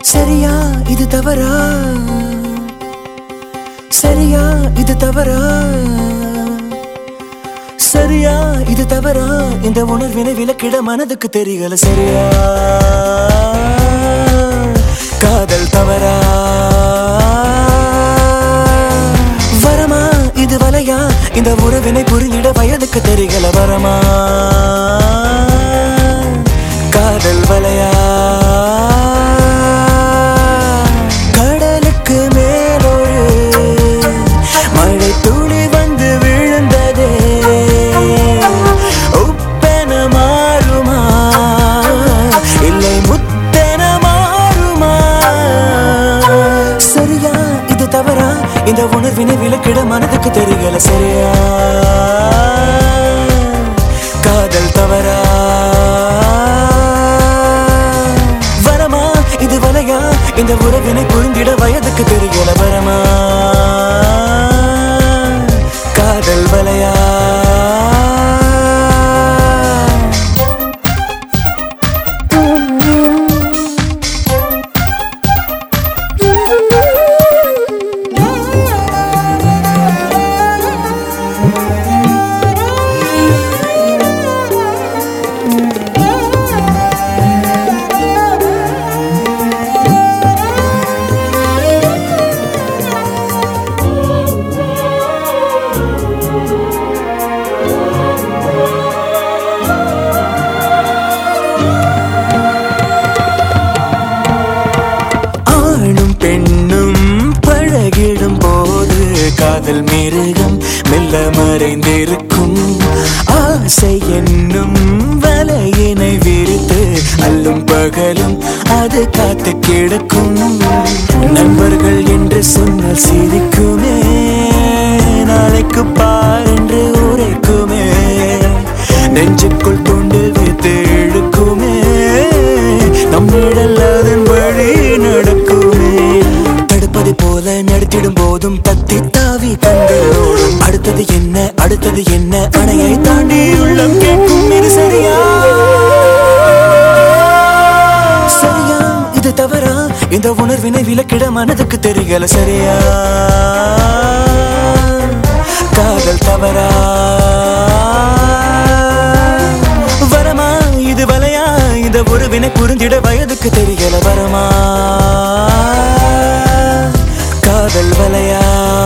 சரியா இது தவறா, சரியா இது தவறா, சரியா இது தவறா, இந்த உணர்வினை விலக்கிட மனதுக்கு தெரியல. சரியா காதல் தவறா, வரமா இது வலையா, இந்த உறவினை புரிந்திட வயதுக்கு தெரியல. வரமா காதல் வலையா, கடலுக்கு மேலொரு மழை துளி வந்து விழுந்ததே, உப்பென மாறுமா இல்லை முத்தென மாறுமா? சரியா இது தவறா, இந்த உணர்வினை விலக்கிட மனதுக்கு தெரியல. சரியா காதல் தவறா, வரமா இது வலையா, இந்த உறவினை புரிந்திட வயதுக்கு தெரியல. வரமா காதல் வலையா, காதல் மிருகம் மெல்ல மறைந்திருக்கும், ஆசை என்னும் வலையினை விரித்து அல்லும் பகலும் அது காத்து கிடக்கும். நண்பர்கள் என்று சொன்னால் சிரிக்குமே, நாளைக்கு பார் என்று உரைக்குமே, நெஞ்சுக்குள் தூண்டில் வைத்து இழுக்குமே, நம்மிடல் அதன் வழி நடக்குமே. தடுப்பது போல நடத்திடும் போதும் தத்தி தாவி கண்களோடும், அடுத்தது என்ன அடுத்தது என்ன, அணையை தாண்டி உள்ளம் கேட்கும். இது சரியா சரியா இது தவறா, இந்த உணர்வினை விலக்கிட மனதுக்கு தெரியல. சரியா காதல் தவறா, வரமா இது வலையா, இந்த உறவினை புரிந்திட வயதுக்கு தெரியல. வரமா காதல் வலையா,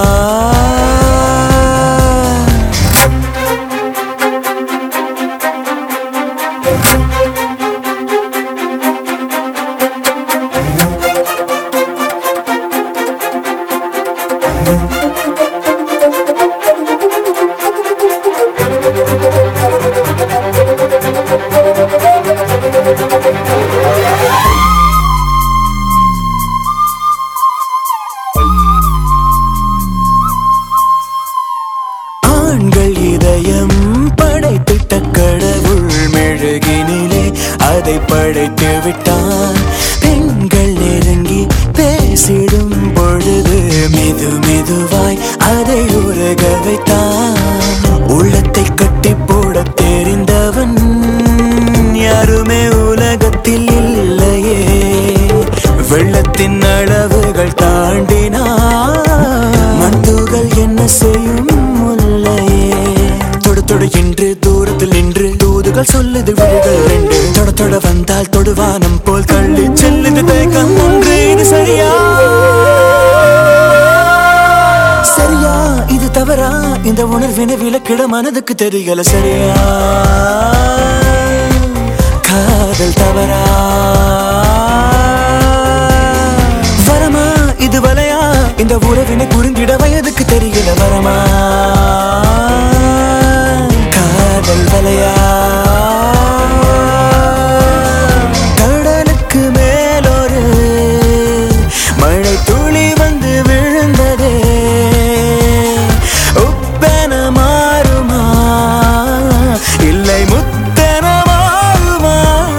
ஆண்கள் இதயம் படைத்திட்ட கடவுள் மெழுகினிலே அதை படைத்து விட்டான். பெண்கள் நெருங்கி பேசிடும் பொழுது மெது மெதுவாய் அதை உருக வைத்தான். உள்ளத்தை கட்டி போட தெரிந்தவன் யாருமே உலகத்தில் இல்லையே, வெள்ளத்தின் அளவுகள் தாண்டினான் மண்டுகள் என்ன செய்யும் முல்லையே. தொடு தொடு என்று தூரத்தில் நின்று தூதுகள் சொல்லுது விழிகள் ரெண்டு, தொட தொட வந்தால் தொடுவானம் போல் தள்ளி செல்லுது தேக்கம் ஒன்று. இது சரியா சரியா இது தவறா, இந்த உணர்வினை விலக்கிட மனதுக்கு தெரியல. சரியா காதல் தவறா, வரமா இது வலையா, இந்த உறவினை புரிந்திட வயதுக்கு தெரியல. வரமா காதல் வலையா, கடலுக்கு மேலொரு மழை துளி வந்து விழுந்ததே, உப்பென மாறுமா இல்லை முத்தென மாறுமா?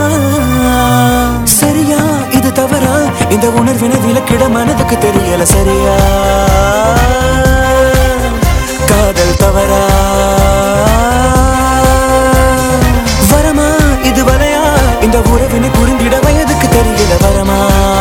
சரியா இது தவறா, இந்த உணர்வினை விலக்கிட மனதுக்கு தெரியல. சரியா காதல் தவறா, வரமா இது வலையா, இந்த உறவினை புரிந்திட வயதுக்கு தெரியல. வரமா